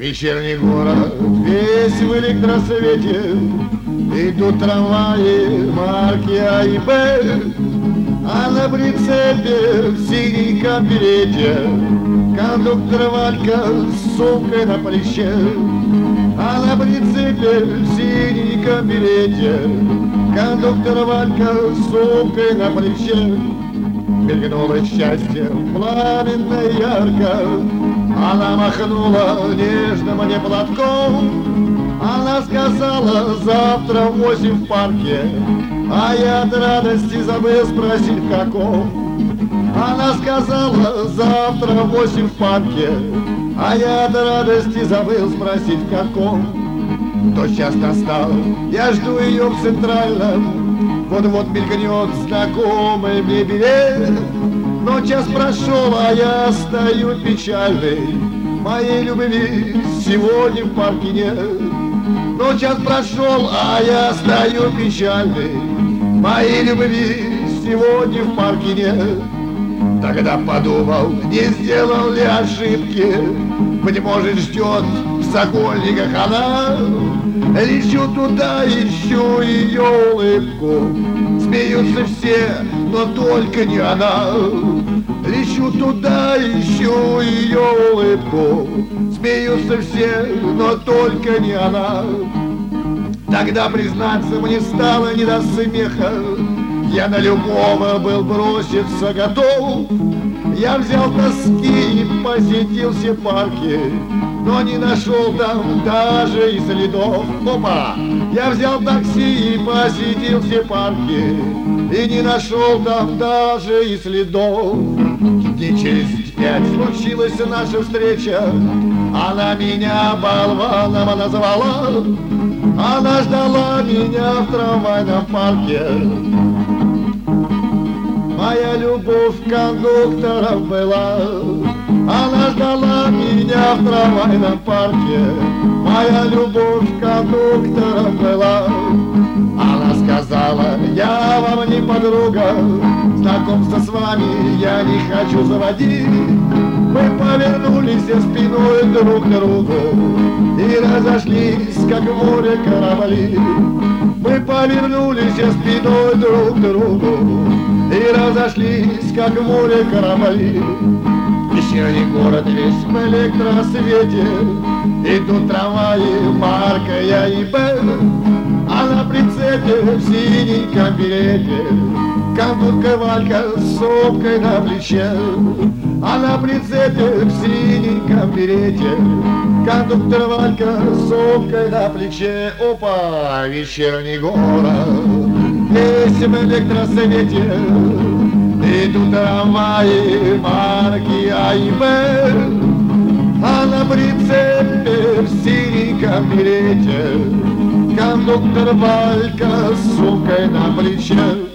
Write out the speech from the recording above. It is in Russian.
Вечерний город весь в электросвете, идут трамваи марки А и Б, а на прицепе в синеньком берете кондуктор Валька с сумкой на плече. А на прицепе в синеньком берете кондуктор Валька с сумкой на плече. Мелькнуло счастье пламенно и ярко, она махнула нежно мне платком. Она сказала: завтра в 8 в парке, а я от радости забыл спросить в каком. Она сказала: завтра в 8 в парке, а я от радости забыл спросить в каком. То час настал, я жду ее в Центральном, вот-вот мелькнет знакомый мне билет. Но час прошел, а я стою печальный, моей любви сегодня в парке нет. Но час прошел, а я стою печальный, моей любви сегодня в парке нет. Тогда подумал, не сделал ли ошибки, быть может, ждет в Сокольниках она. Лечу туда, ищу ее улыбку, смеются все, но только не она. Лечу туда, ищу ее улыбку, смеются все, но только не она. Тогда, признаться, мне стало не до смеха, я на любого был броситься готов. Я взял тоски и посетил все парки, но не нашел там даже и следов. Опа! Я взял такси и посетил все парки, и не нашел там даже и следов. Дней через 5 случилась наша встреча, она меня болваном назвала. Она ждала меня в трамвайном парке, моя любовь кондуктором была. Она ждала меня в трамвайном парке, моя любовь кондуктором была. Она сказала: я вам не подруга, знакомство с вами я не хочу заводить. Мы повернулись спиной друг к другу и разошлись, как в море корабли. Мы повернулись спиной друг к другу и разошлись, как в море корабли. Вечерний город весь в электросвете, идут трамваи марка А и Б, а на прицепе в синеньком берете кондуктор Валька с сумкой на плече. А на прицепе в синеньком берете кондуктор Валька с сумкой на плече. Опа! Вечерний город весь в электросвете, идут трамваи марки А и Б, а на прицепе в синеньком берете кондуктор Валька с сумкой на плече.